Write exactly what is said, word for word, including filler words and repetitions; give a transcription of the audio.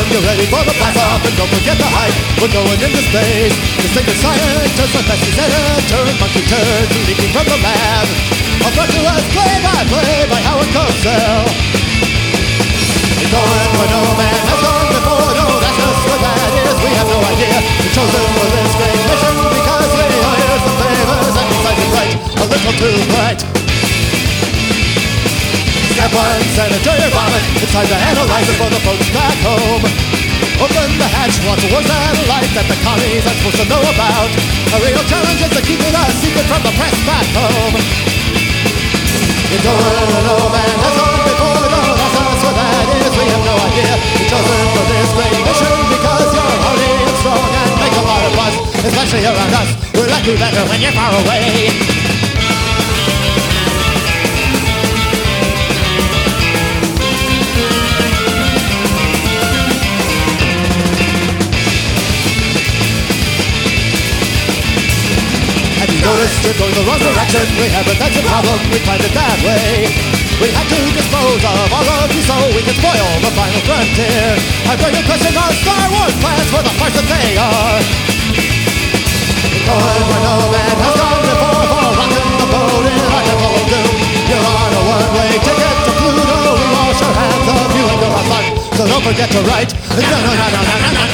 get ready for the blast off, and don't forget the hype. We're going into space. Distinguished scientists, the best senator, monkey turds leaking from the lab. I'll brought to us play by play by Howard Cosell. We're going where no man has gone before. Don't ask us what that is, we have no idea. We're chosen for this great mission because we are the famous and excited right. A little too bright. Step one, Senator, you're bombing. It's time to analyze it for the folks back home. Open the hatch, watch a war satellite that the commies aren't supposed to know about. A real challenge is to keep it a secret from the press back home. You're going where no man has gone before. Don't ask us what that is, we have no idea. You're chosen for this great mission because you're hardy and strong and make a lot of fuss, especially around us. We're like you better when you're far away. Notice we're going the wrong direction. We have a that's a problem, we find it that way. We have to dispose of all of you so we can spoil the final frontier. I bring a question on Star Wars plans for the parts that they are. Going where no man has gone before, for rocking the boat in a temple of doom. You're on a one-way ticket to Pluto. We wash our hands of you and you'll have fun, so don't forget to write. No, no, no, no, no, no, no.